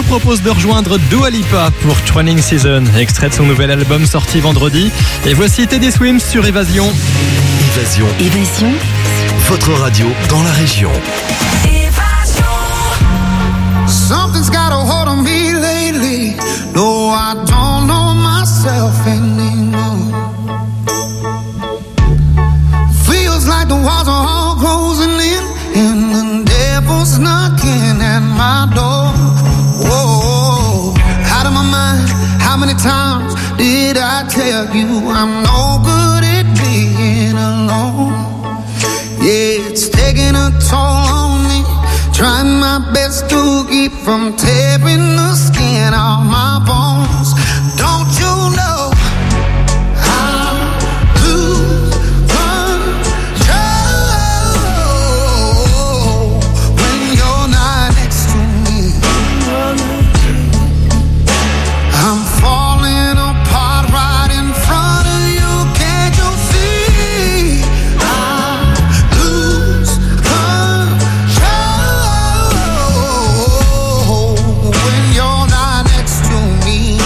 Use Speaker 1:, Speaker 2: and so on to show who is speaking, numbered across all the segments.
Speaker 1: propose de rejoindre Dua Lipa pour Training Season, extrait de son nouvel album sorti vendredi. Et voici Teddy Swims sur Évasion.
Speaker 2: Évasion.
Speaker 3: Votre radio dans la région.
Speaker 4: Something's got a hold on me lately. No, I don't know myself anymore. Feels like the walls are all closing in, and the devil's knocking at my door. Whoa, out of my mind. How many times did I tell you I'm no good at being alone? Yeah, it's taking a toll on me. Trying my best to keep from tearing the skin off my bones. Don't you know I lose control when you're not next to me? I'm falling apart right in front of you. Can't you see? I lose control when you're not next to me.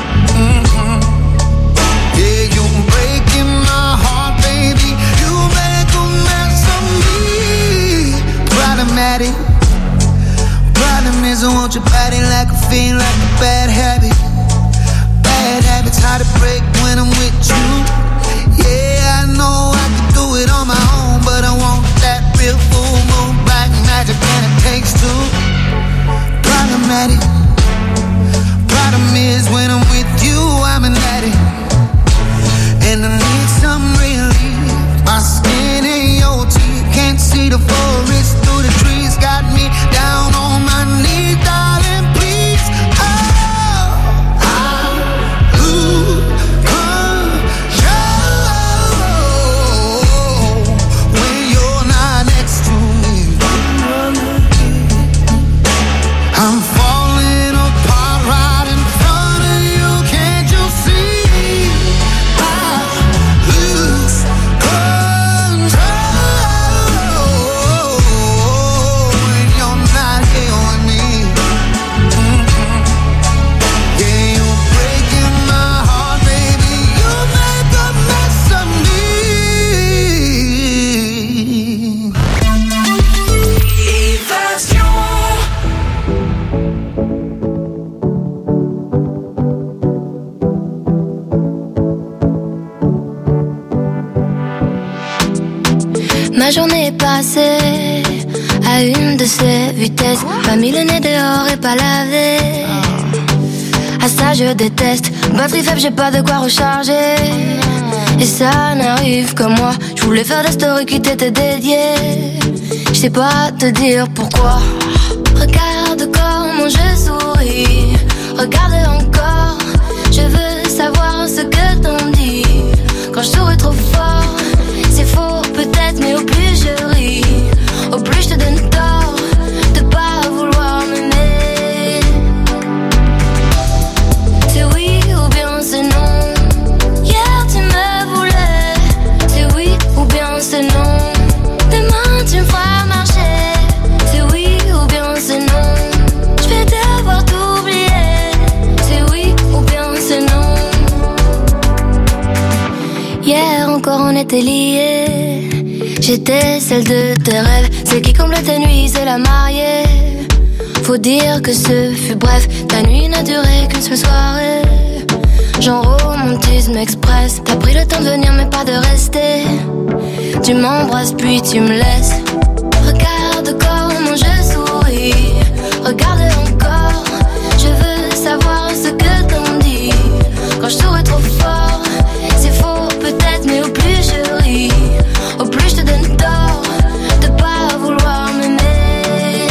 Speaker 4: Yeah, you're breaking my heart, baby. You make a mess of me. Problematic. Problem is I want your body like a fiend, like a bad habit. Bad habits hard to break when I'm with you. Yeah, I know I can do it on my own, but I want that real full moon black magic, and it takes two. Problematic. Problem is when I'm with you, I'm an addict, and I need some relief. My skin and your teeth can't see the forest through the trees. Got me down on my knees, darling, please. Oh, I lose control when you're not next to me. I'm falling apart right in front of you. Can't you see? I lose control when you're not here with me. Yeah, you're breaking my heart, baby. You make a mess of me.
Speaker 5: Ma journée est passée à une de ces vitesses. Pas mis le nez dehors et pas lavé. À ça je déteste. Batterie faible, j'ai pas de quoi recharger. Et ça n'arrive que moi. Je voulais faire des stories qui t'étaient dédiées. Je sais pas te dire pourquoi. Regarde comment je souris. Regarde encore. Je veux savoir ce que t'en dis. Quand je souris trop fort, c'est faux peut-être, mais au plus je ris, au plus je te donne tort de pas vouloir m'aimer. C'est oui ou bien c'est non. Hier tu me voulais. C'est oui ou bien c'est non. Demain tu me feras marcher. C'est oui ou bien c'est non. Je vais devoir t'oublier. C'est oui ou bien c'est non. Hier encore on était liés. J'étais celle de tes rêves, celle qui comble tes nuits, c'est la mariée. Faut dire que ce fut bref, ta nuit n'a duré qu'une seule soirée. Genre romantisme express, t'as pris le temps de venir mais pas de rester. Tu m'embrasses puis tu me laisses. Regarde comment je souris, regarde encore. Je veux savoir ce que t'en dis. Quand je souris trop fort, c'est faux peut-être, mais au plus je ris, au plus je te donne tort de pas vouloir m'aimer.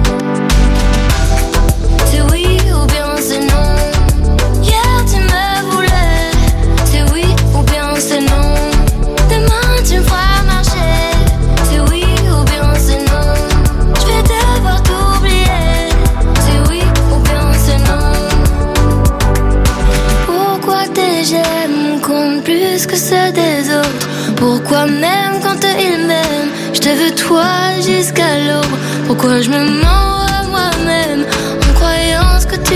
Speaker 5: C'est oui ou bien c'est non. Hier tu me voulais. C'est oui ou bien c'est non. Demain tu me feras marcher. C'est oui ou bien c'est non. Je vais devoir t'oublier. C'est oui ou bien c'est non. Pourquoi tes j'aime comptent plus que ceux des autres? Pourquoi même quand ils m'aiment, je te veux toi jusqu'à l'aube? Pourquoi je me mens à moi-même en croyant ce que tu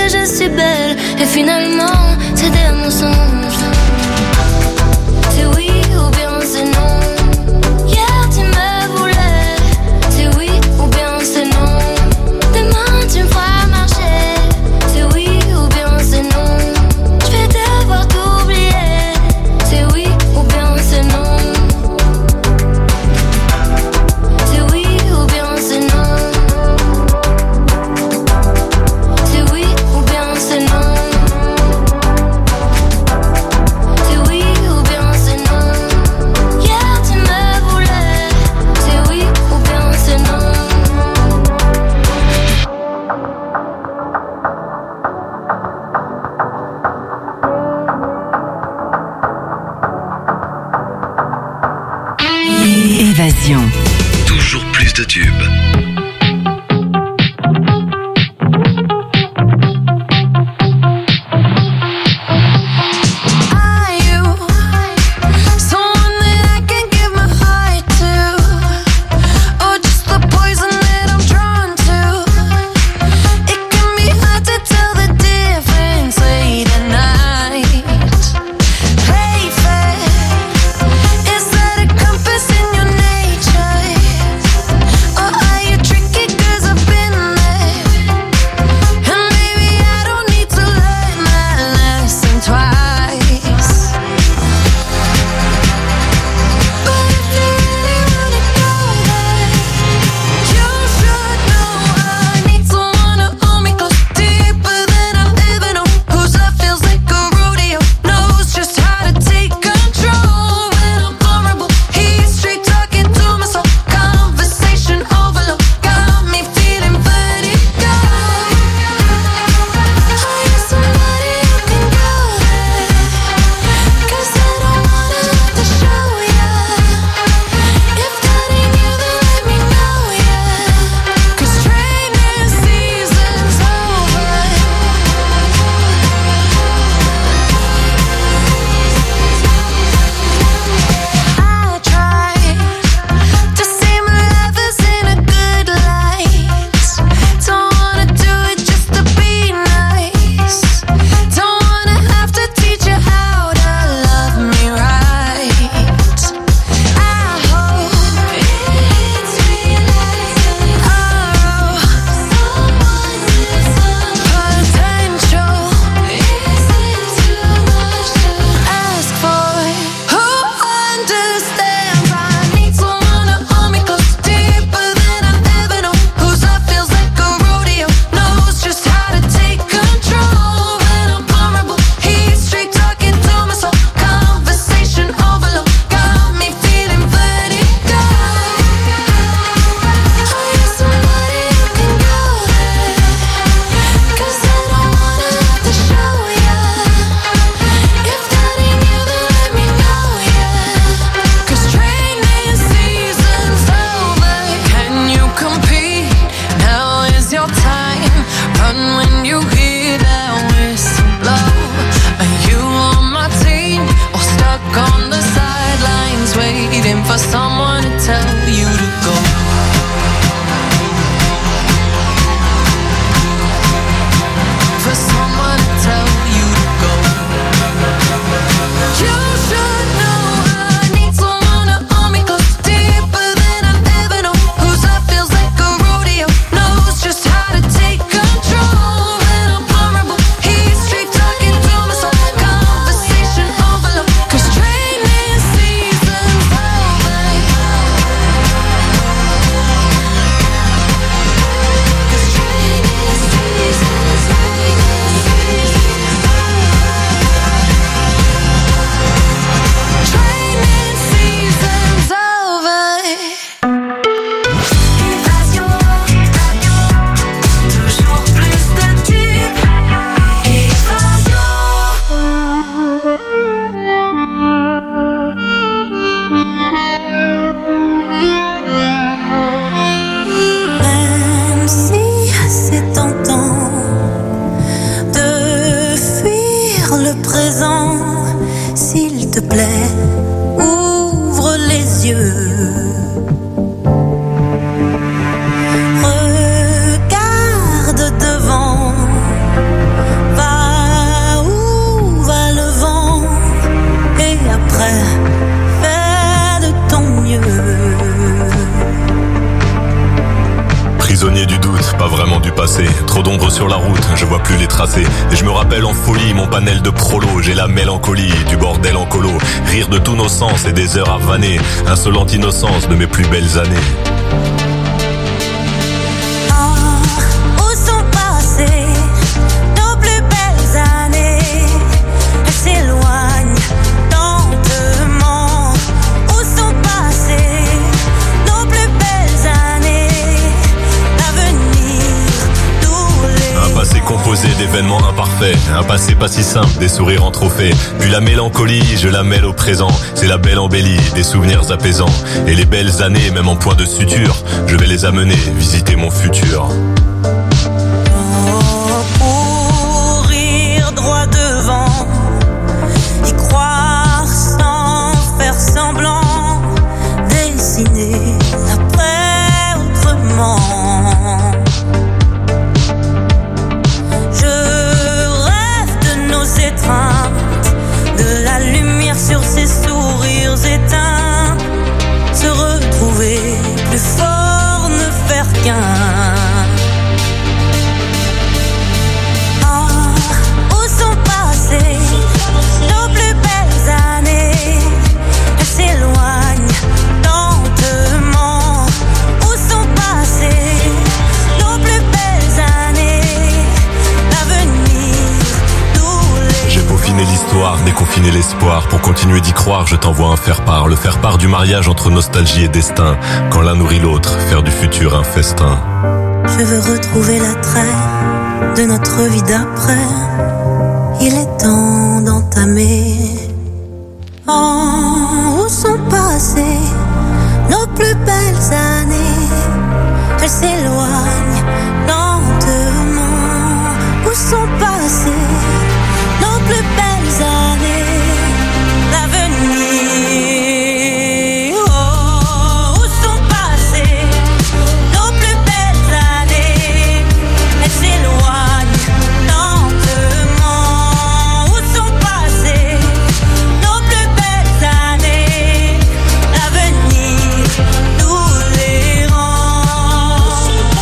Speaker 5: que je suis belle. Et finalement, c'était un mensonge. C'est oui ou bien c'est non. Hier tu me voulais. C'est oui ou bien c'est non. Demain tu me feras marcher. C'est oui ou bien c'est non. Je vais devoir t'oublier. C'est oui ou bien c'est non. C'est oui ou bien c'est non. C'est oui ou bien c'est non. C'est oui ou bien c'est non. Hier tu me voulais. C'est oui ou bien c'est non.
Speaker 2: Évasion.
Speaker 3: Toujours plus de tubes.
Speaker 5: Are you someone that I can give my heart to, or just the poison that I'm drawn to? It can be hard to tell the difference late at night. Play fair, is that a compass in your nature, or are you tricky? 'Cause I've been there, and maybe I don't need to learn that lesson twice. But if you really wanna go there, you should know I need someone to hold me close, deeper than I've ever known. Whose love feels like a rodeo, knows just how to take control when I'm vulnerable. He's straight talking to my soul, conversation overload, got me feeling vertigo. Are you somebody who can go there? 'Cause I don't wanna have to show ya. If that ain't you, then let me know ya. 'Cause training season's over. I try to see my lovers in a good light. Don't wanna do it just to be nice. Don't wanna have to teach you how to love me right. I hope it's realizing our potential. Is it too much to ask for? Who understands? I need someone to hold me close, deeper than I've ever known. Whose love feels like a rodeo, knows just how to take control when I'm vulnerable. He's straight talking to my soul, conversation overload, got me feeling vertigo. Are you somebody who can go there? 'Cause I don't wanna have to show ya. If that ain't you, then let me know ya. 'Cause training season's over. Can you compete? Now is your time. Run when you hear that whistle blow. Are you on my team or stuck on the sidelines, waiting for someone to tell you to go? For someone to tell you to go. You should know I need someone to hold me close, deeper than I've ever known. Whose love feels like a rodeo, knows just how to take control when I'm vulnerable. He's straight talking to my soul, conversation overload. 'Cause training season's over.
Speaker 6: pas vraiment du passé. Trop d'ombre sur la route, je vois plus les tracés. Et je me rappelle en folie mon panel de prolo. J'ai la mélancolie du bordel en colo. Rire de tous nos sens et des heures à vanner. Insolente innocence de mes plus belles années. Composé d'événements imparfaits, un passé pas si simple, des sourires en trophée. Puis la mélancolie, je la mêle au présent. C'est la belle embellie, des souvenirs apaisants. Et les belles années, même en point de suture, je vais les amener visiter mon futur.
Speaker 7: Courir droit devant, y croire sans faire semblant, dessiner l'après autrement. De la lumière sur ses sourires éteints, se retrouver plus fort, ne faire qu'un. Où sont passées nos plus belles années? Elles s'éloignent lentement. Où sont passées nos plus belles années? L'avenir.
Speaker 6: J'ai peaufiné l'histoire, déconfiné l'espoir. Pour continuer d'y croire, je t'envoie un faire-part. Le faire-part du mariage entre nostalgie et destin. Quand l'un nourrit l'autre, faire du futur un festin.
Speaker 7: Je veux retrouver l'attrait de notre vie d'après. Il est temps d'entamer. Où sont passées nos plus belles années? Elles s'éloignent lentement. Où sont passées nos plus belles années, l'avenir? Où sont passées nos plus belles années? Elles s'éloignent lentement. Où sont passées nos plus belles années? L'avenir nous les rend.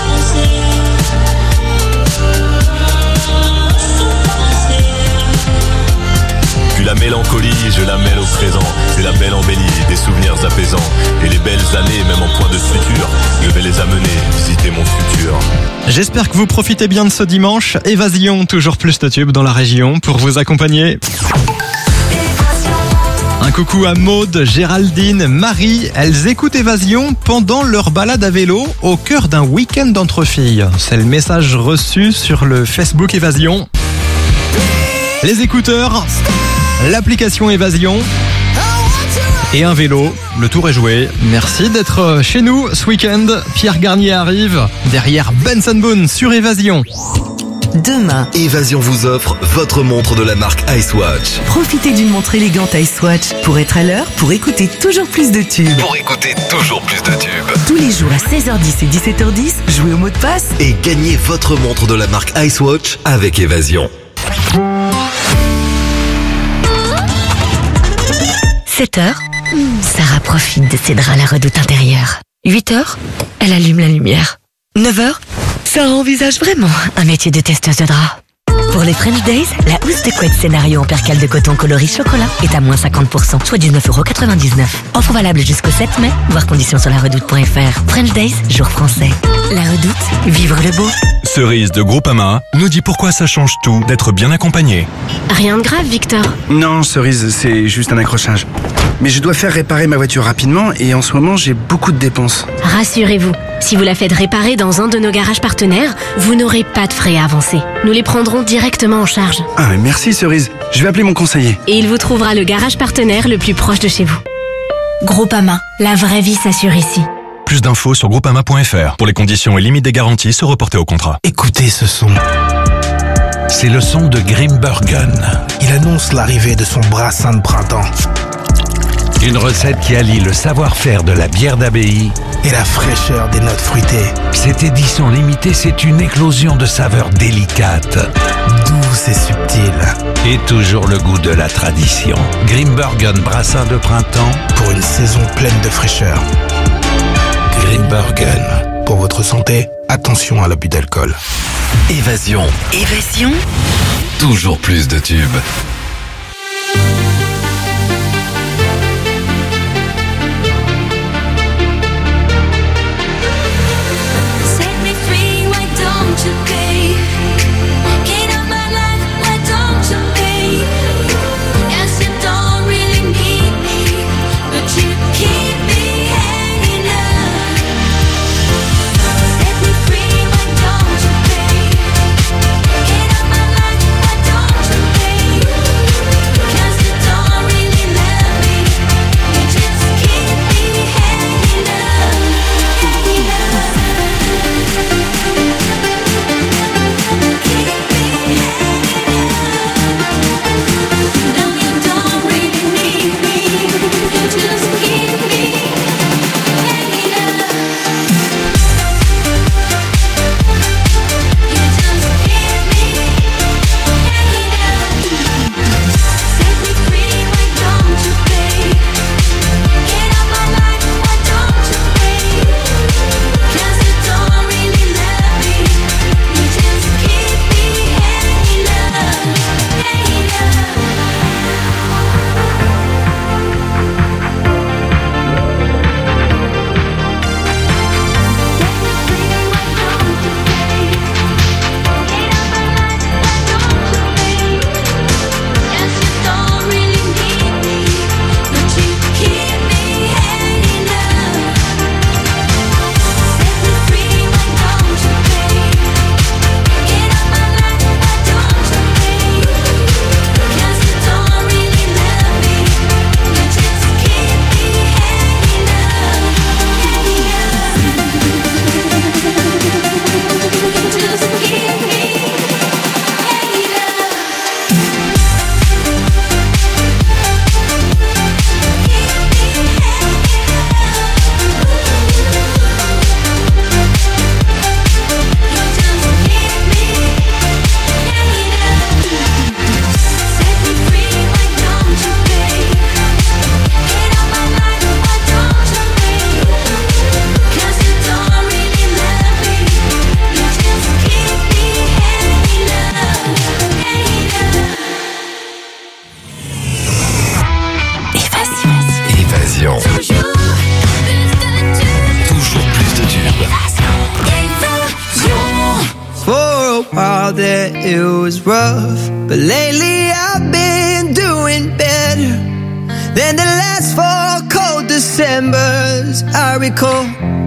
Speaker 6: Puis la mélancolie, je la mêle au présent. C'est la belle embellie, des souvenirs apaisants. Et les belles années, même en point de suture, je vais les amener visiter mon futur.
Speaker 1: J'espère que vous profitez bien de ce dimanche. Évasion, toujours plus de tubes dans la région pour vous accompagner. Un coucou à Maude, Géraldine, Marie. Elles écoutent Évasion pendant leur balade à vélo au cœur d'un week-end entre filles. C'est le message reçu sur le Facebook Évasion. Les écouteurs, l'application Évasion et un vélo. Le tour est joué. Merci d'être chez nous ce week-end. Pierre Garnier arrive derrière Benson Boone sur Évasion.
Speaker 2: Demain,
Speaker 3: Évasion vous offre votre montre de la marque Icewatch.
Speaker 2: profitez d'une montre élégante Icewatch pour être à l'heure, pour écouter toujours plus de tubes.
Speaker 3: Pour écouter toujours plus de tubes.
Speaker 2: Tous les jours à 16h10 et 17h10, jouez au mot de passe.
Speaker 3: Et gagnez votre montre de la marque Icewatch avec Évasion.
Speaker 8: 7h, Sarah profite de ses draps à la redoute intérieure. 8h, elle allume la lumière. 9h, Sarah envisage vraiment un métier de testeuse de draps. Pour les French Days, la housse de couette scénario en percale de coton coloris chocolat est à moins 50%, soit 19,99€. Offre valable jusqu'au 7 mai, voir conditions sur laredoute.fr. French Days, jour français. La Redoute, vivre le beau.
Speaker 9: Cerise de Groupama nous dit pourquoi ça change tout d'être bien accompagné.
Speaker 8: Rien de grave, Victor.
Speaker 10: Non, Cerise, c'est juste un accrochage. Mais je dois faire réparer ma voiture rapidement et en ce moment, j'ai beaucoup de dépenses.
Speaker 8: Rassurez-vous, si vous la faites réparer dans un de nos garages partenaires, vous n'aurez pas de frais à avancer. Nous les prendrons directement en charge.
Speaker 10: Ah, mais merci Cerise. Je vais appeler mon conseiller.
Speaker 8: Et il vous trouvera le garage partenaire le plus proche de chez vous. Groupama, la vraie vie s'assure ici.
Speaker 9: Plus d'infos sur groupama.fr. Pour les conditions et limites des garanties, se reporter au contrat.
Speaker 11: Écoutez ce son. C'est le son de Grimbergen. Il annonce l'arrivée de son brassin de printemps. Une recette qui allie le savoir-faire de la bière d'abbaye et la fraîcheur des notes fruitées. Cette édition limitée, c'est une éclosion de saveurs délicates, douces et subtiles. Et toujours le goût de la tradition. Grimbergen brassin de printemps pour une saison pleine de fraîcheur. Grimbergen, pour votre santé, attention à l'abus d'alcool.
Speaker 3: Évasion.
Speaker 2: Évasion.
Speaker 3: Toujours plus de tubes.
Speaker 4: while that it was rough, but lately I've been doing better than the last 4 cold Decembers I recall.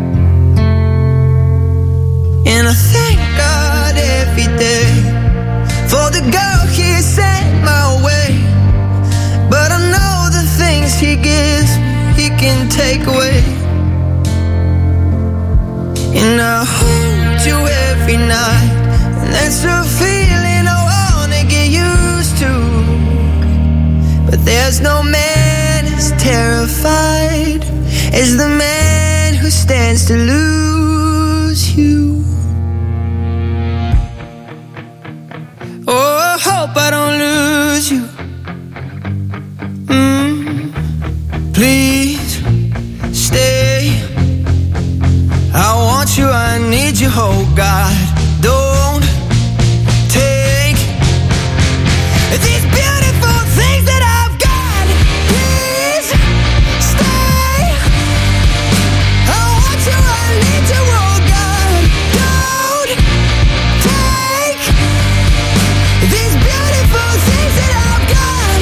Speaker 4: And I thank God every day for the girl He sent my way, but I know the things He gives He can take away. And I hold you every night, and that's a feeling I wanna get used to. But there's no man as terrified as the man who stands to lose you. Oh, I hope I don't lose you. Please stay. I want you, I need you, oh God. Don't take these beautiful things that I've got. Please stay. I want you, I need you, oh God. Don't take these beautiful things that I've got.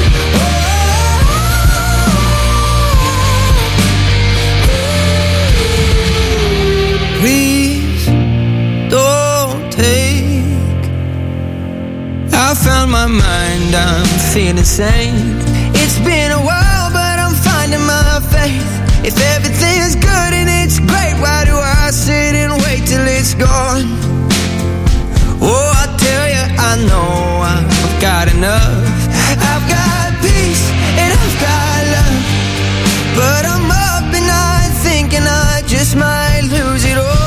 Speaker 4: Please don't take. I found my mind, I'm feeling sane. It's been a while, but I'm finding my faith. If everything's good and it's great, why do I sit and wait till it's gone? Oh, I tell you, I know I've got enough. I've got peace and I've got love, but I'm up and I'm thinking I just might lose it all.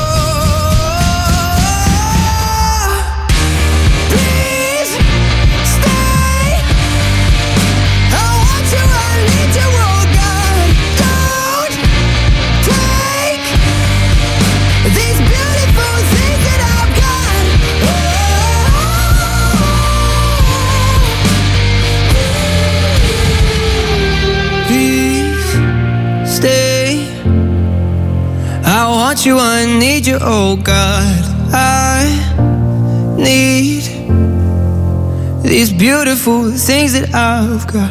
Speaker 4: Please stay. I want you, I need you, oh God. Don't
Speaker 12: you, I need you, oh God. I need these beautiful things that I've got.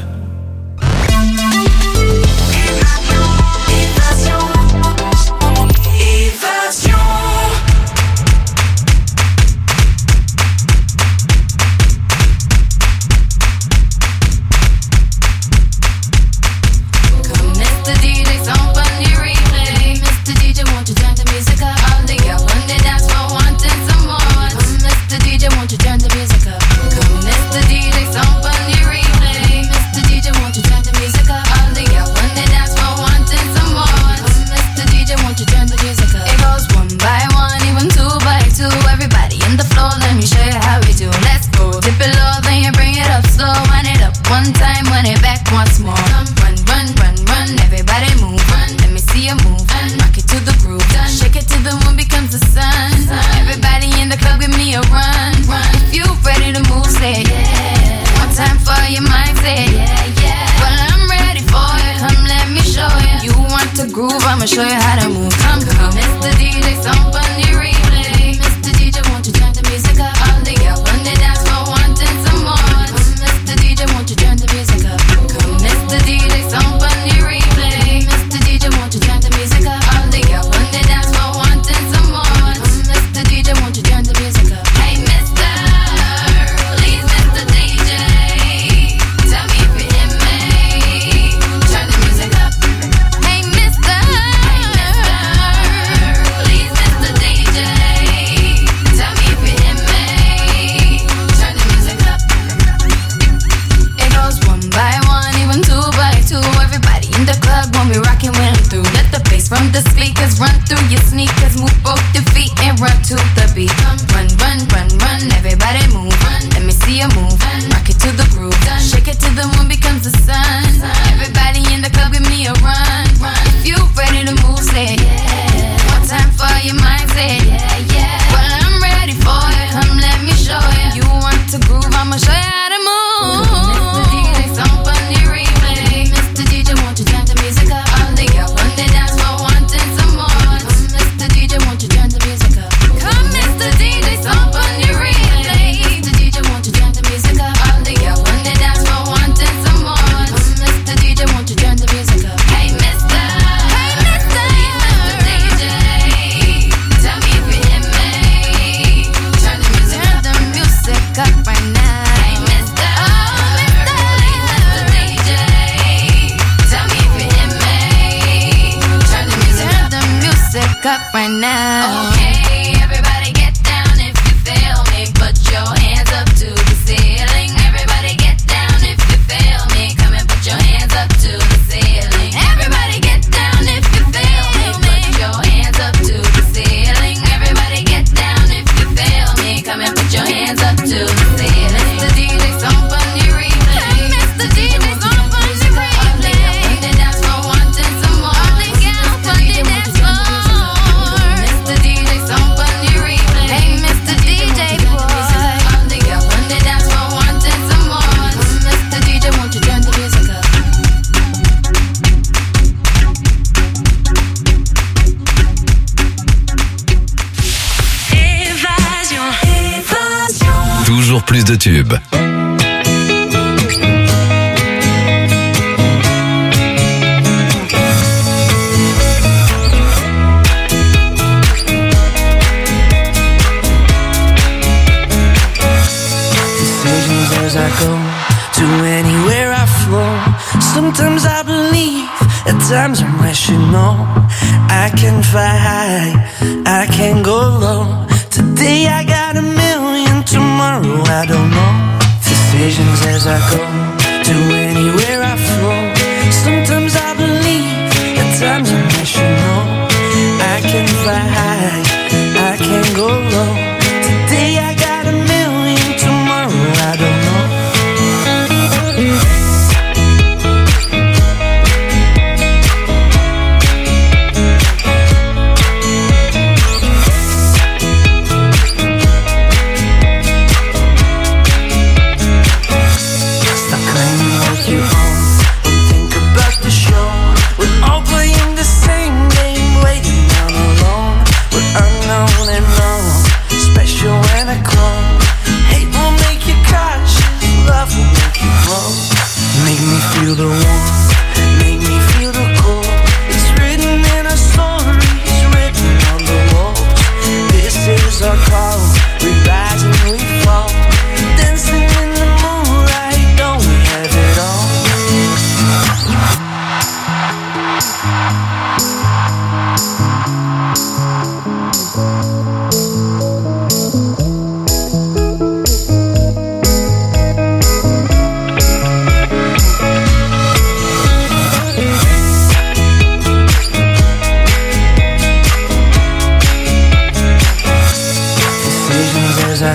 Speaker 3: Plus de tubes.
Speaker 13: Decisions as I go to anywhere I flow. Sometimes I believe, at times I'm rational. I can fly high, I can go low. Today I got a million, tomorrow I don't know. Decisions as I go to anywhere I flow. Sometimes I believe, at times I'm rational. I can fly high, I can go low. Today I got a million, tomorrow I don't know.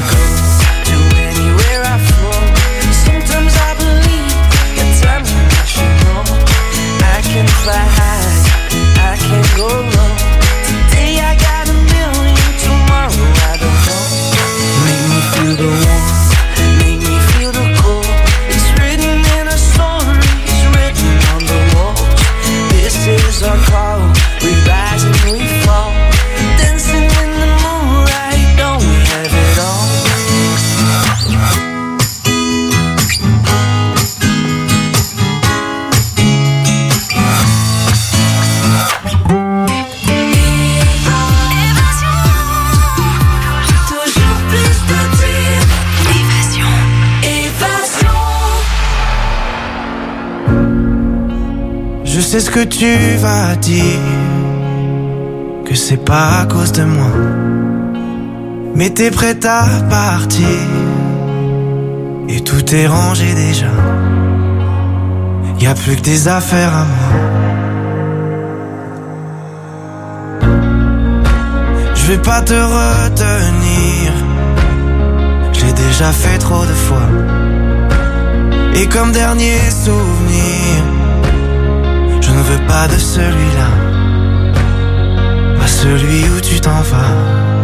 Speaker 13: I go, to anywhere I flow. Sometimes I believe, at times I'm rational. I can fly high, I can go low. Today I got a million, tomorrow I don't know. Make me feel the warmth, make me feel the cold. It's written in our stories, written on the walls. This is our call, we rise and we fall. Dancing in the moonlight, don't we have it all? Toujours plus de tir. Évasion.
Speaker 12: Je sais ce que tu vas dire, que c'est pas à cause de moi, mais t'es prête à partir, et tout est rangé déjà. Y a plus que des affaires à moi. Je vais pas te retenir, j'ai déjà fait trop de fois. Et comme dernier souvenir, je ne veux pas de celui-là, pas celui où tu t'en vas.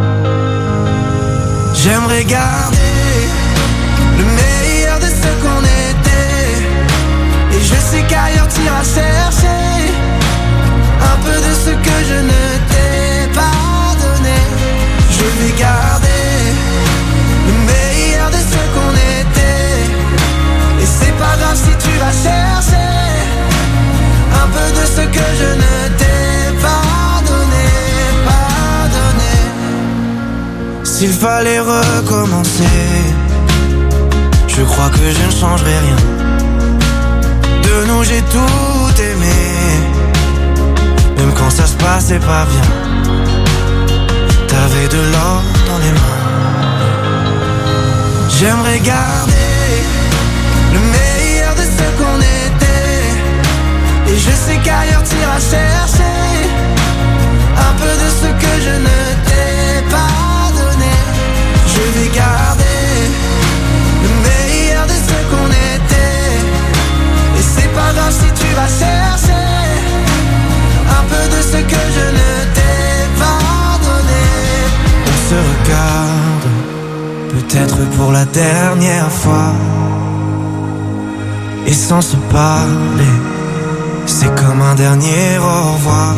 Speaker 12: J'aimerais garder le meilleur de ce qu'on était, et je sais qu'ailleurs t'iras chercher un peu de ce que je ne t'ai pas donné. Je vais garder le meilleur de ce qu'on était, et c'est pas grave si tu vas chercher un peu de ce que je ne t'ai pas donné, pas donné. S'il fallait recommencer, je crois que je ne changerai rien. De nous j'ai tout aimé, même quand ça se passait pas bien. T'avais de l'or dans les mains. J'aimerais garder le meilleur de ce qu'on était, et je sais qu'ailleurs t'iras chercher un peu de ce que je ne t'ai pas donné. Je vais garder le meilleur de ce qu'on était, et c'est pas grave si tu vas chercher un peu de ce que je ne t'ai pas donné. On se regarde, peut-être pour la dernière fois, et sans se parler, c'est comme un dernier au revoir.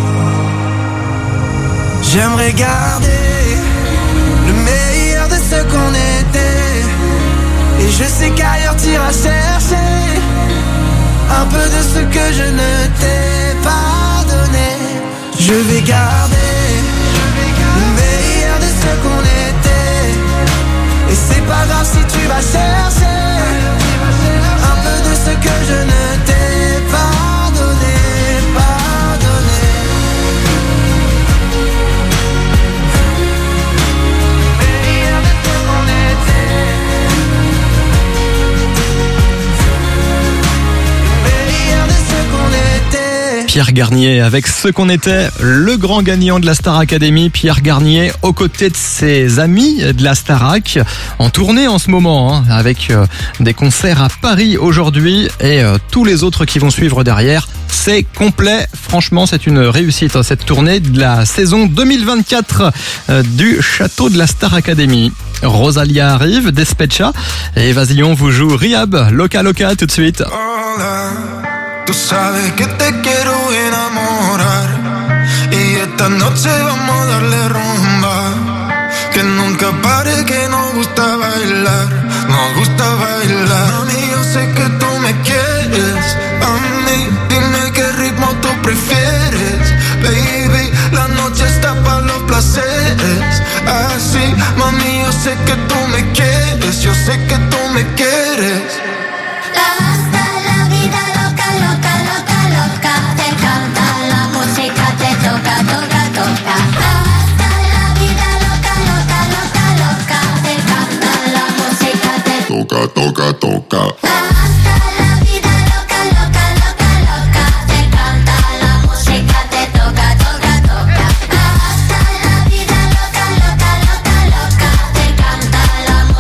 Speaker 12: J'aimerais garder le meilleur de ce qu'on était, et je sais qu'ailleurs t'iras chercher un peu de ce que je ne t'ai pas donné. Je vais garder le meilleur de ce qu'on était, et c'est pas grave si tu vas chercher un peu de ce que je ne t'ai pas donné, pas donné. Meilleur de ce qu'on était, meilleur de ce qu'on était.
Speaker 1: Pierre Garnier avec Ce qu'on était, le grand gagnant de la Star Academy. Pierre Garnier aux côtés de ses amis de la Starac, en tournée en ce moment, hein, avec des concerts à Paris aujourd'hui, et tous les autres qui vont suivre derrière. C'est complet, franchement c'est une réussite, hein, cette tournée de la saison 2024 du château de la Star Academy. Rosalia arrive, Despecha, et Évasion vous joue Rihab, Loca Loca tout de suite.
Speaker 14: Hola, tú sabes que te quiero enamorar, y esta noche vamos a darle rumba, que nunca pare, que nos gusta bailar, nos gusta bailar. Mami, yo sé que tú me quieres, a mí, dime qué ritmo tú prefieres, baby, la noche está para los placeres, así, mami, yo sé que tú me quieres, yo sé que tú me quieres.
Speaker 15: Hasta la vida loca, loca, loca, loca, te canta la música, te toca, toca, toca. Hasta la vida loca, loca, loca, loca, te canta la música, te toca, toca, toca. Hasta la vida loca, loca, loca, loca, te canta la música, te toca, toca, toca. Hasta la vida loca, loca, loca, loca, te canta la música.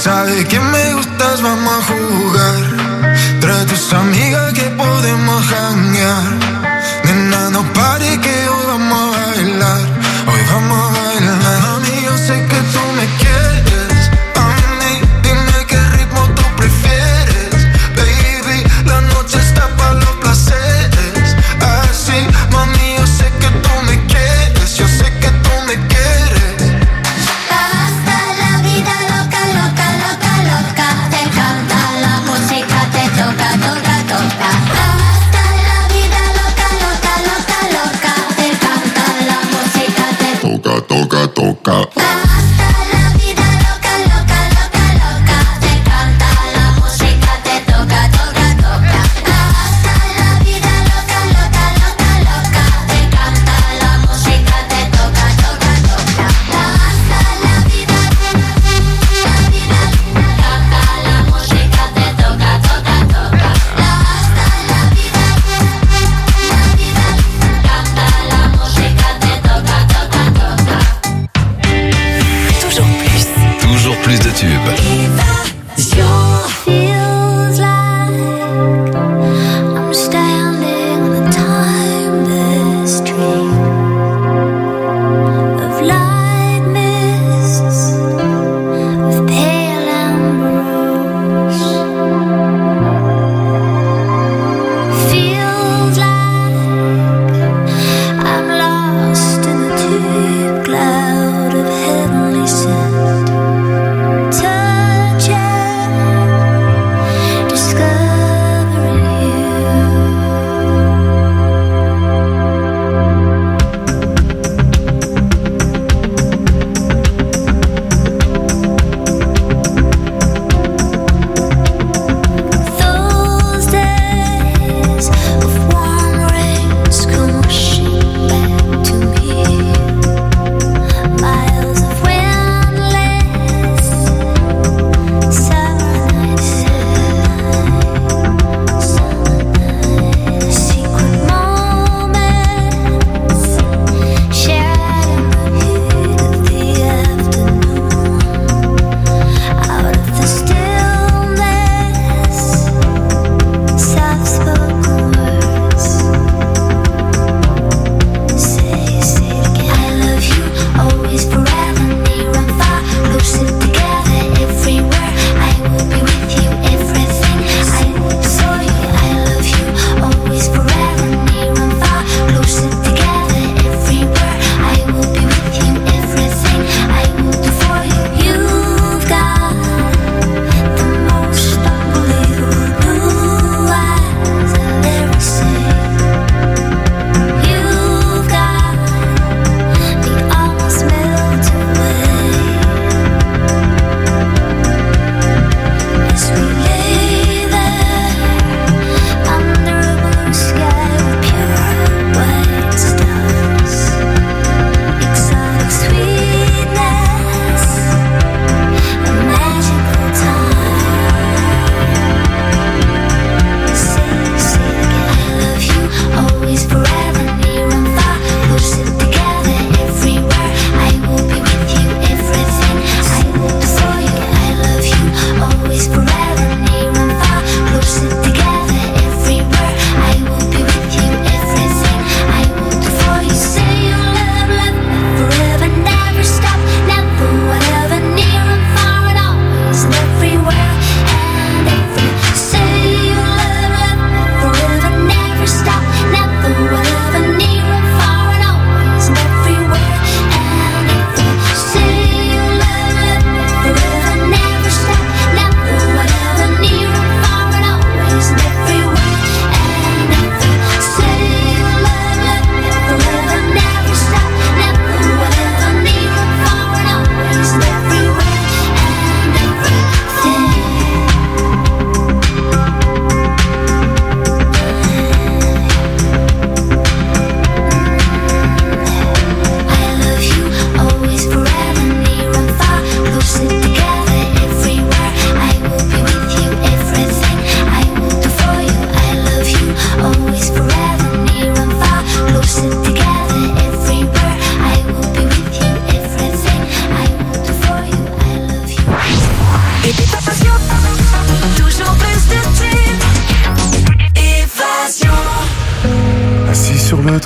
Speaker 14: sabes que me gustas, vamos a jugar. Trae tus amigas que podemos janguear. Nena, no pare que hoy vamos a bailar. Hoy vamos a bailar. Mami, yo sé que tú me quieres. A mí, dime qué ritmo tú prefieres. Baby, la noche está para los placeres. Así, mami, yo sé que tú me quieres. Yo sé que tú me quieres.
Speaker 15: Hasta la vida loca, loca, loca, loca. Te encanta la música, te toca, toca, toca. Hasta la vida loca, loca, loca, loca. Te encanta la música, te
Speaker 14: toca, toca, toca.
Speaker 15: hasta la vida loca, loca, loca, loca. Te encanta la música, te toca, toca, toca. Hasta la vida loca, loca, loca, loca. Te encanta la música, te toca, toca, toca. Hasta la vida, canta la música, te toca, toca, toca. Hasta la vida, canta la música, te toca, toca, toca.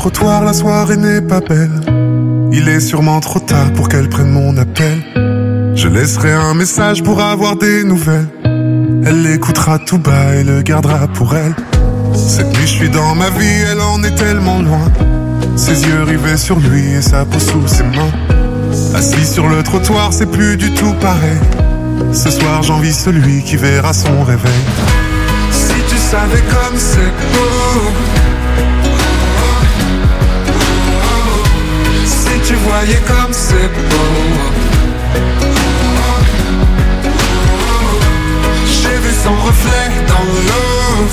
Speaker 16: trottoir, la soirée n'est pas belle. Il est sûrement trop tard pour qu'elle prenne mon appel. Je laisserai un message pour avoir des nouvelles. Elle l'écoutera tout bas et le gardera pour elle. Cette nuit je suis dans ma vie, elle en est tellement loin. Ses yeux rivés sur lui et sa peau sous ses mains. Assis sur le trottoir, c'est plus du tout pareil. Ce soir j'envie celui qui verra son réveil. Si tu savais comme c'est beau, si tu voyais comme c'est beau. J'ai vu son reflet dans l'eau.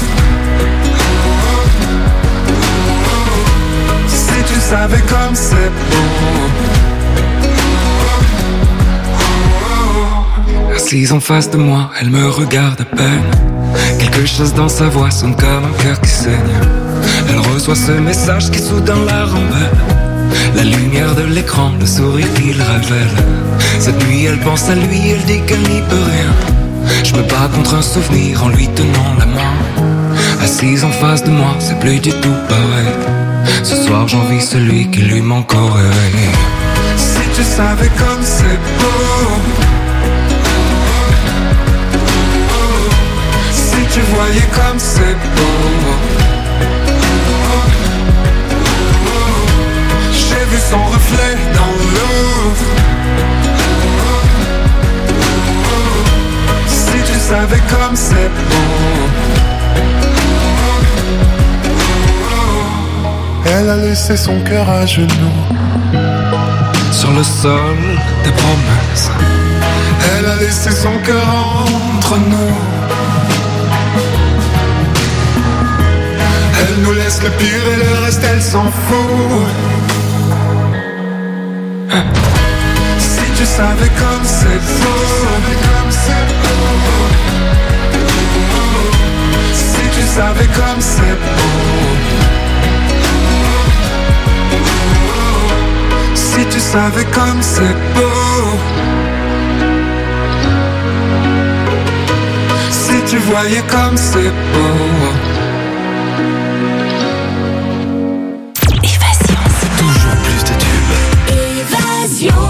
Speaker 16: Si tu savais comme c'est beau.
Speaker 17: Assise en face de moi, elle me regarde à peine. Quelque chose dans sa voix sonne comme un cœur qui saigne. Elle reçoit ce message qui soudain la rembelle. La lumière de l'écran, le sourire qu'il révèle. Cette nuit elle pense à lui, elle dit qu'elle n'y peut rien. Je me bats contre un souvenir en lui tenant la main. Assise en face de moi, c'est plus du tout pareil. Ce soir j'envie celui qui lui manque au réveil.
Speaker 16: Si tu savais comme c'est beau, si tu voyais comme c'est beau. J'ai vu son reflet dans l'eau. Si tu savais comme c'est beau. Elle a laissé son cœur à genoux
Speaker 17: sur le sol des promesses.
Speaker 16: Elle a laissé son cœur entre nous. Elle nous laisse le pire et le reste elle s'en fout. Si tu savais comme c'est beau. Si tu savais comme c'est beau. Si tu savais comme c'est beau. Si tu voyais comme c'est beau.
Speaker 2: Évasion, c'est toujours plus de tubes. Évasion.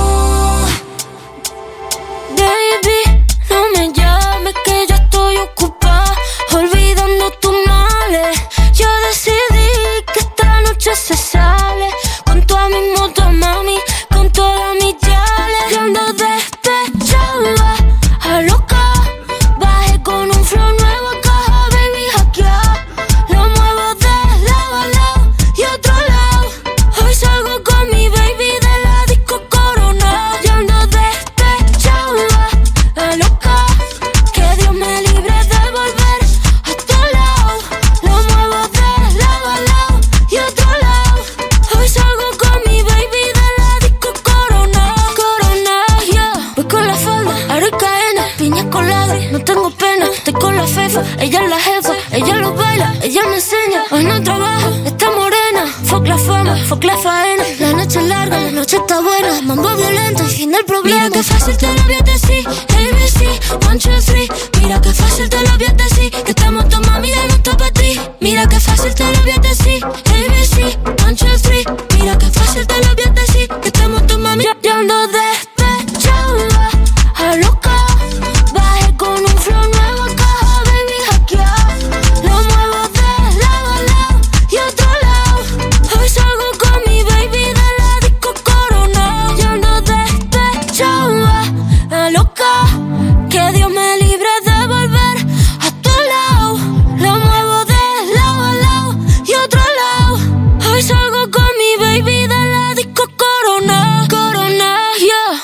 Speaker 5: Baby, no me llames que yo estoy ocupada, olvidando tus males. Yo decidí que esta noche se sale con toda mi moto, mami, con todas mis yales. Yo ando despechada, a loca. Bajé con un flow nuevo, caja, baby, hackeado. Lo muevo de lado a lado y otro lado. Hoy salgo con mi baby de la disco Corona. Yo ando despechada, a loca. Que Dios me libre de volver a tu lado. Lo muevo de lado a lado y otro lado. Hoy salgo con mi baby de la disco Corona. Corona, yeah. Voy con la falda, aro y cadena, piña colada, no tengo pena. Estoy con la fefa, ella es la jefa. Ella lo baila, ella me enseña. Hoy no trabaja, está morena. Fuck la fama, fuck la faena. La noche es larga, la noche está buena. Mambo violento y fin del problema. Mira que fácil te lo voy a decir. ABC, 1, 2, 3. Mira que fácil te lo voy a decir. Que estamos tu mami, ya no está pa' ti. Mira que fácil te lo voy a decir. ABC, 1, 2, 3. Mira que fácil te lo voy a decir. Que estamos tu mami, yo ando despechada, a loca. Bajé con un flow nuevo, caja, baby, hackeado. Lo muevo de lado a lado y otro lado. Hoy salgo con mi baby de la disco Corona. Yo ando despechada, a loca. Que Dios me libre de volver a tu lado. Lo muevo de lado a lado y otro lado. Hoy salgo con mi baby de la disco Corona. Corona, yeah.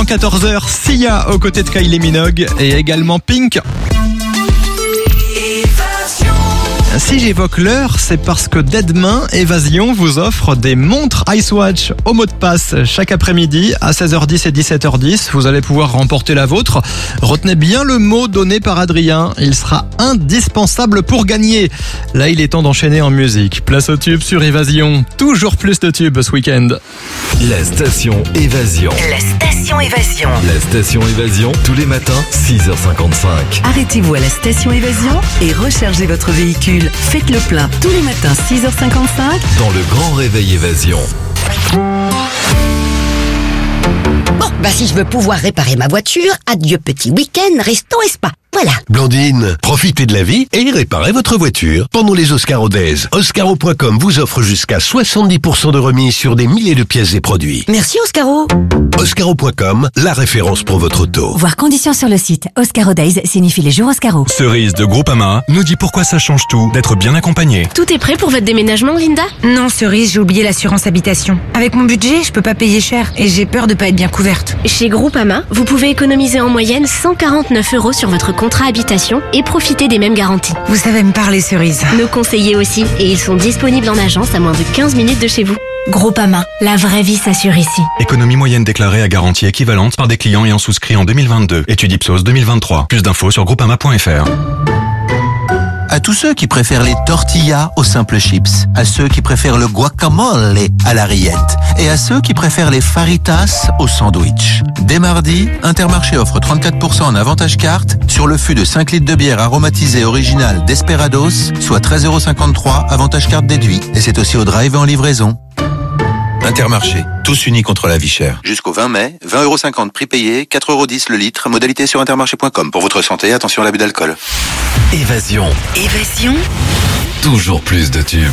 Speaker 1: Avant 14h, Sia aux côtés de Kylie Minogue et également Pink. Si j'évoque l'heure, c'est parce que dès demain, Évasion vous offre des montres Icewatch au mot de passe chaque après-midi à 16h10 et 17h10. Vous allez pouvoir remporter la vôtre. Retenez bien le mot donné par Adrien. Il sera indispensable pour gagner. Là, il est temps d'enchaîner en musique. Place au tube sur Évasion. Toujours plus de tubes ce week-end.
Speaker 3: La station Évasion.
Speaker 2: La station Évasion.
Speaker 3: La station Évasion, tous les matins, 6h55.
Speaker 2: Arrêtez-vous à la station Évasion et rechargez votre véhicule. Faites le plein tous les matins 6h55
Speaker 3: Dans le grand réveil Évasion.
Speaker 18: Bon, si je veux pouvoir réparer ma voiture, adieu petit week-end, resto et spa. Voilà.
Speaker 11: Blandine, profitez de la vie et réparez votre voiture. Pendant les Oscaro Days, Oscaro.com vous offre jusqu'à 70% de remise sur des milliers de pièces et produits.
Speaker 18: Merci Oscaro.
Speaker 11: Oscaro.com, la référence pour votre auto.
Speaker 19: Voir conditions sur le site. Oscaro Days signifie les jours Oscaro.
Speaker 9: Cerise de Groupama nous dit pourquoi ça change tout d'être bien accompagné.
Speaker 20: Tout est prêt pour votre déménagement, Linda?
Speaker 19: Non, Cerise, j'ai oublié l'assurance habitation. Avec mon budget, je peux pas payer cher et j'ai peur de pas être bien couverte.
Speaker 20: Chez Groupama, vous pouvez économiser en moyenne 149 € sur votre contrat habitation et profiter des mêmes garanties.
Speaker 19: Vous savez me parler, Cerise.
Speaker 20: Nos conseillers aussi, et ils sont disponibles en agence à moins de 15 minutes de chez vous.
Speaker 19: Groupama, la vraie vie s'assure ici.
Speaker 9: Économie moyenne déclarée à garantie équivalente par des clients ayant souscrit en 2022. Étude Ipsos 2023. Plus d'infos sur groupama.fr.
Speaker 21: À tous ceux qui préfèrent les tortillas aux simples chips, à ceux qui préfèrent le guacamole à la rillette et à ceux qui préfèrent les faritas au sandwich. Dès mardi, Intermarché offre 34% en avantage carte sur le fût de 5 litres de bière aromatisée originale Desperados, soit 13,53 € avantage carte déduit. Et c'est aussi au drive et en livraison. Intermarché, tous unis contre la vie chère. Jusqu'au 20 mai, 20,50 € prix payé, 4,10 € le litre, modalité sur intermarché.com. Pour votre santé, attention à l'abus d'alcool.
Speaker 3: Évasion.
Speaker 2: Évasion.
Speaker 3: Toujours plus de tubes.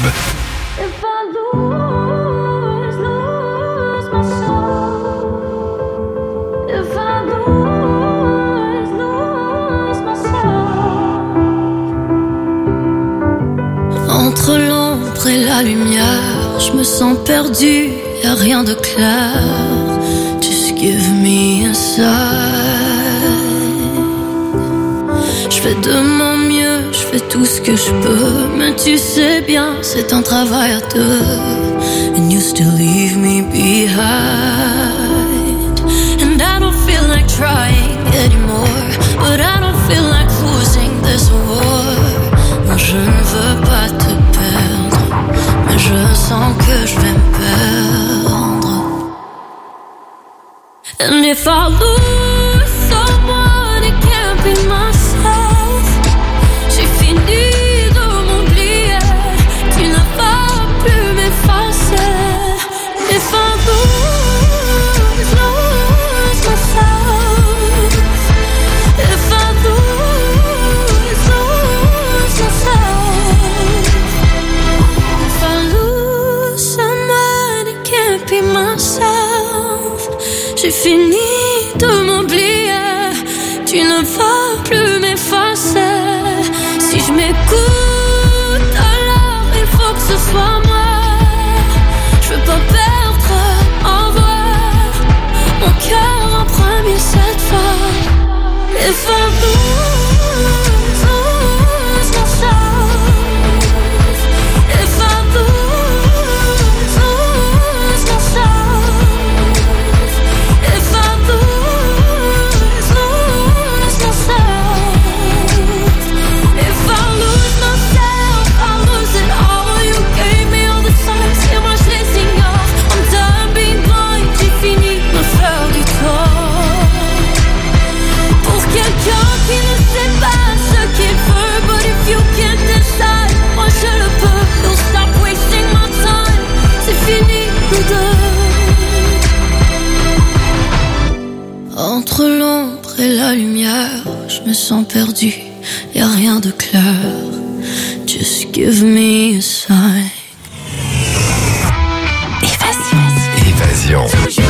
Speaker 5: Entre l'ombre et la lumière, je me sens perdu, y'a rien de clair. Just give me a sign. Je fais de mon mieux, je fais tout ce que je peux, mais tu sais bien, c'est un travail à deux. And you still leave me behind. And I don't feel like trying anymore, but I don't feel like losing this war. Non, je ne veux pas te perdre, mais je sens que je vais me perdre. And if I lose someone, it can't be myself. J'ai fini de m'oublier, tu ne vas plus m'effacer. If I lose myself, if I lose myself, if I lose someone, it can't be myself. J'ai fini de m'oublier, tu ne vas plus m'effacer. Si je m'écoute, alors il faut que ce soit moi. Je veux pas perdre en voir mon cœur en premier cette fois. If I lose myself, if I lose myself, if I lose myself, if I lose myself, I lose it all. You gave me all the signs, et moi je les ignore. I'm done being blind, j'ai fini de me faire du tort. Pour quelqu'un qui ne sait pas ce qu'il veut, but if you can't decide, moi je le peux. Don't stop wasting my time, c'est fini nous deux. Entre l'ombre et la lumière, je me sens perdu, y'a rien de clair. Just give me a sign.
Speaker 3: Évasion.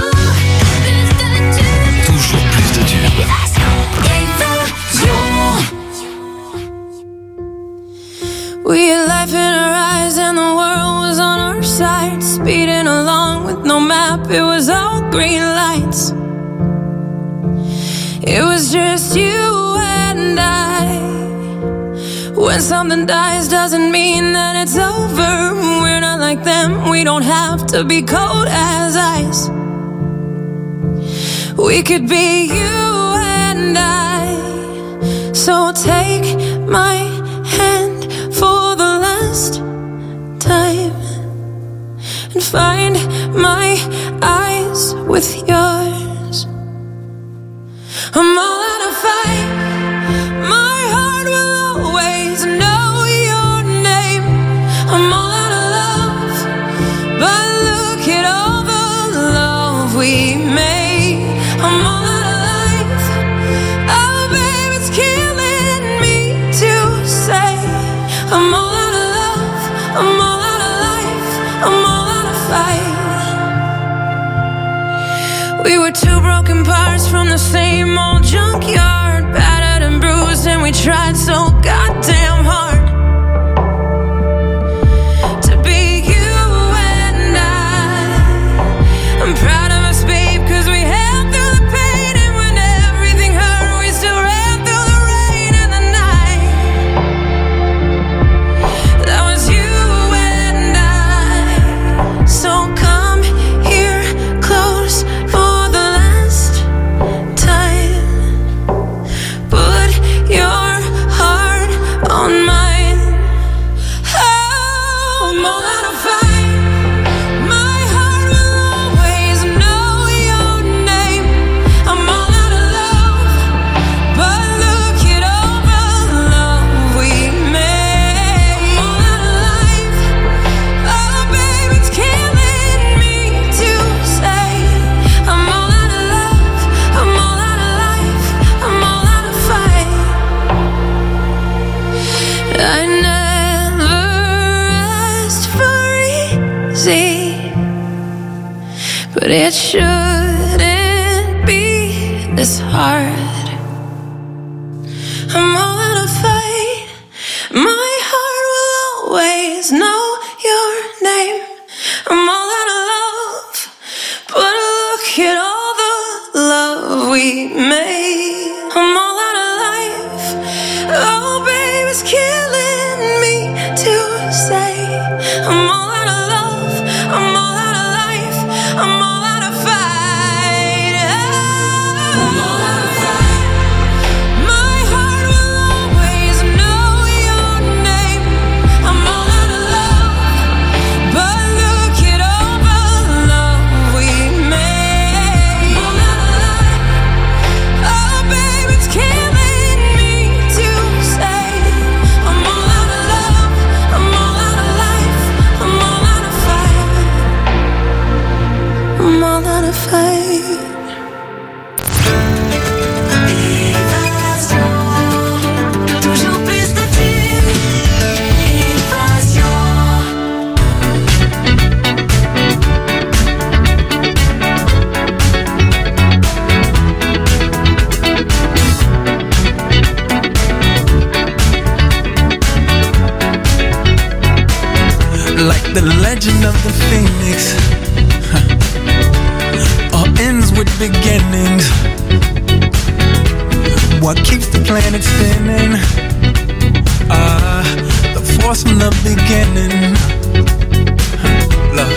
Speaker 3: Toujours plus de tubes.
Speaker 7: We had life in our eyes and the world was on our side. Speeding along with no map, it was all green lights. It was just you and I. When something dies doesn't mean that it's over. We're not like them, we don't have to be cold as ice. We could be you and I. So take my hand for the last time and find my eyes with yours. I'm all out of fight. My heart will always know your name. I'm all out of love, but look at all the love we made. I'm all out of life. Oh, babe, it's killing me to say. I'm all out of love. I'm all out of life. I'm all out of fight. We were two broken parts from the same old junkyard, battered and bruised, and we tried so goddamn hard to be you and I'm proud of us, babe, cause we held through the pain, and when everything hurt, we still ran through the rain and the night. That was you and I. So come here close for the last time. Put your heart on mine. Oh, I'm all out of fight. My heart will always know your name. I'm all out of love, but look at all the love we made. I'm all out of life. Oh, babe, it's killing me to say. I'm all out of love. I'm all out of life. I'm all out of fight. I never asked for easy, but it shouldn't be this hard. I'm all out of fight. My heart will always know your name. I'm all out of love, but look at all the love we made. I'm all out of life. Oh, babe, it's killing me to say. I'm all out of love. I'm all out of life. I'm all out of fight. I'm all out of fight. My heart will always know your name. I'm all out of love, but look at all the love we made. I'm all out of life. Oh, babe, it's killing me to say. I'm all out of love. I'm all out of life. I'm all out of fight. I'm all out of fight.
Speaker 12: Toujours plus de tubes. Évasion.
Speaker 6: Like the legend of the phoenix, all ends with beginnings. What keeps the planet spinning? The force from the beginning. Love.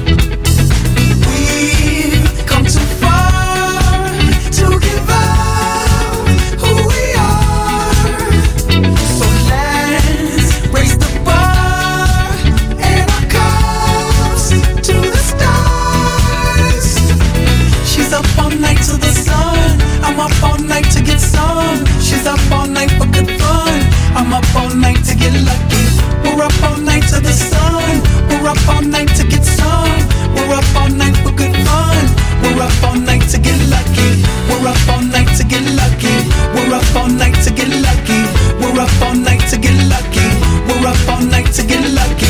Speaker 12: We've come too far to give up who we are. So let's raise the bar and our cups to the stars.
Speaker 6: She's up all night to the sun. I'm up all night to get some. She's up all night for good fun. I'm up all night to get lucky. We're up all night to the sun. We're up all night to get some. We're up all night for good fun. We're up all night to get lucky. We're up all night to get lucky. We're up all night to get lucky. We're up all night to get lucky. We're up all night to get lucky.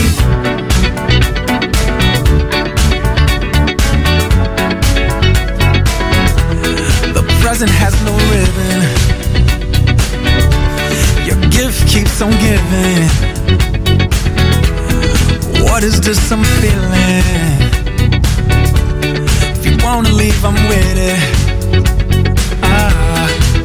Speaker 6: The present has no ribbon. Your gift keeps on giving. What is this I'm feeling? If you wanna leave, I'm with it.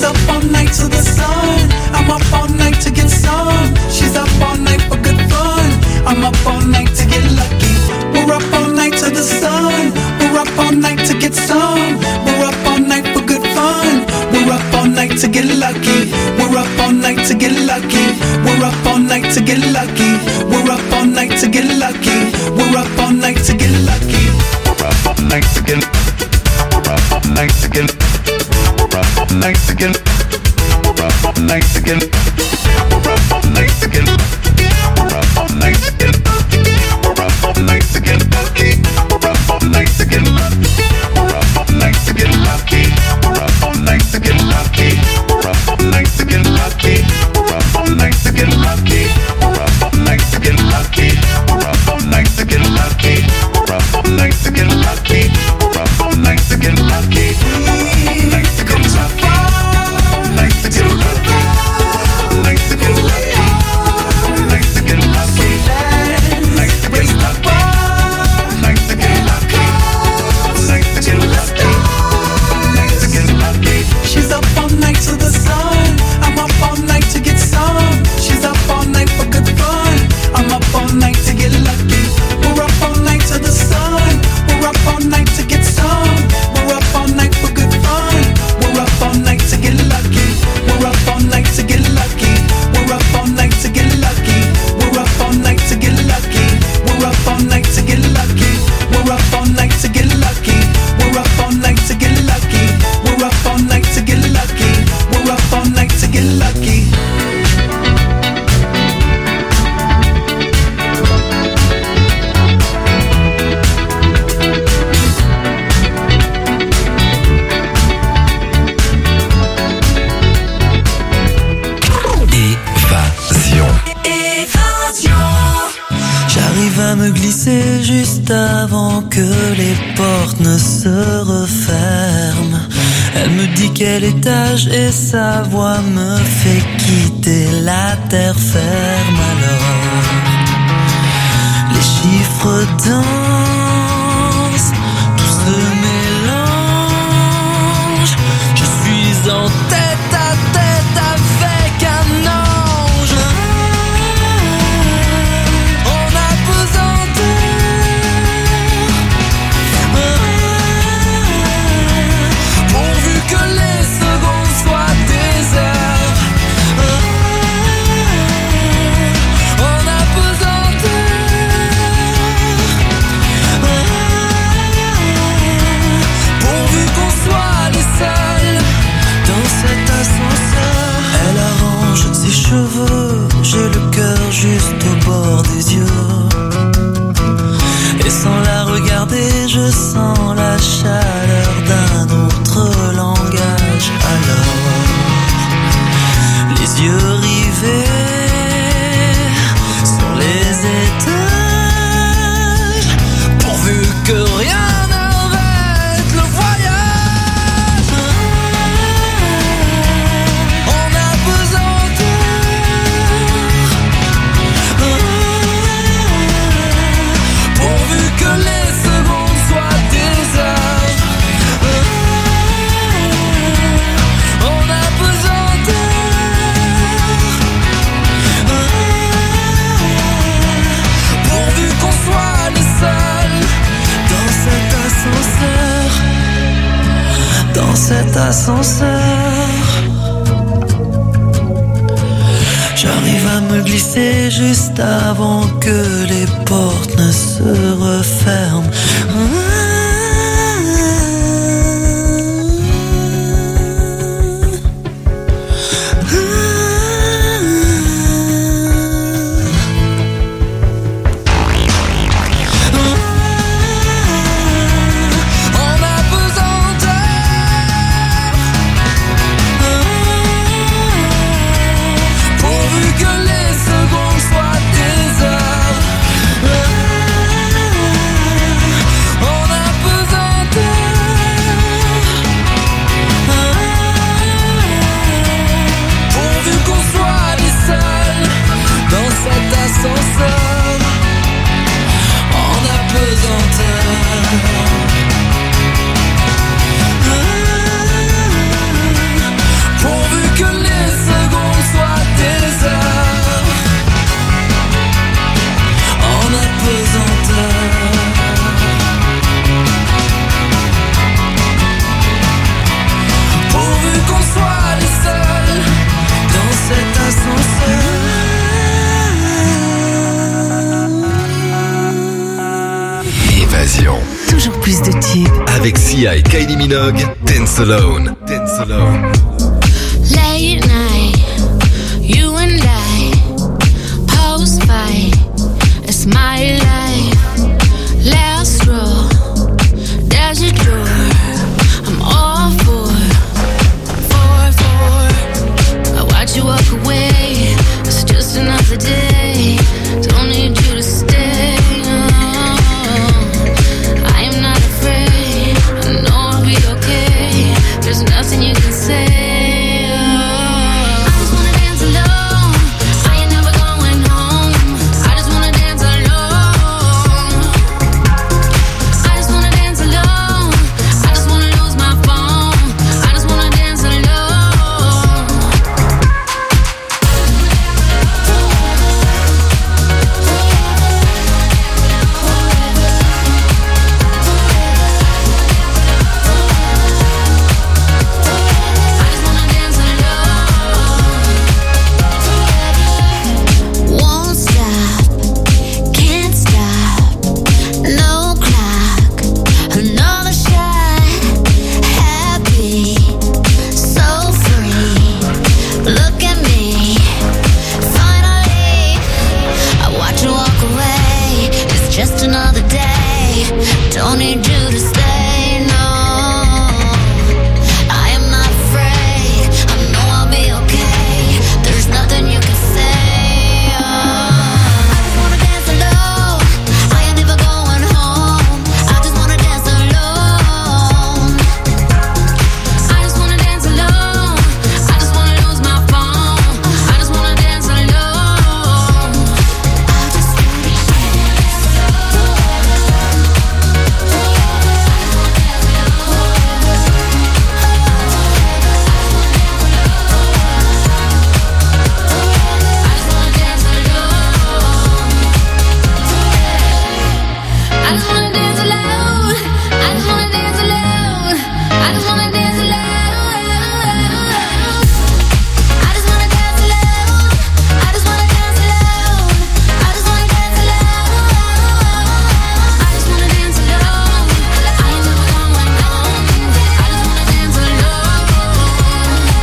Speaker 6: She's up all night to the sun. I'm up all night to get some. She's up all night for good fun. I'm up all night to get lucky. We're up all night to the sun. We're up all night to get some. We're up all night for good fun. We're up all night to get lucky. We're up all night to get lucky. We're up all night to get lucky. We're up all night to get lucky. We're up all night to get lucky. We're up all night to get. We're up all night to get. We're up all night to get. We're up all night to get. We're up all night to get. We're up all night to get. We're up all night to get lucky. We're up all night to get lucky. We're up all night to get lucky. We're up all night to get lucky. We're up all night to get lucky. We're up all night to get lucky. We're up all night to get lucky. We're up all night to get lucky. We're up all night to get lucky. We're up all night to get lucky. Night to get lucky. Night to get lucky. Night to get lucky. Night to get lucky. Night to get lucky. Night to get lucky. Night to get lucky. Night to get lucky. She's up all night to the sun. I'm up all night to get some. She's up all night for good fun. I'm up all night to get lucky. We're up all night to the sun. We're up all night to get some. We're up all night for good fun. We're up all night to get lucky. We're up all night to get lucky. We're up all night to get lucky. We're up all night to get lucky. We're up all night to get lucky. We're up all night to get lucky. We're up all night to get lucky. We're up all night to get lucky. We're up all night to get lucky.
Speaker 13: J'arrive à me glisser juste avant que les portes ne se referment. Elle me dit quel étage et sa voix me fait quitter la terre ferme. Alors, les chiffres dansent, tout se mélange. Je suis en tête à tête avec un ange. J'ai le cœur juste au bord des yeux. Et sans la regarder, je sens la chaleur d'un autre langage. Alors, les yeux rivés sur les étages, pourvu que rien n'arrête le voyage. Dans cet ascenseur, j'arrive à me glisser juste avant que les portes ne se referment. On
Speaker 2: toujours plus de tubes.
Speaker 3: Avec Sia et Kylie Minogue, Dance Alone. Dance Alone.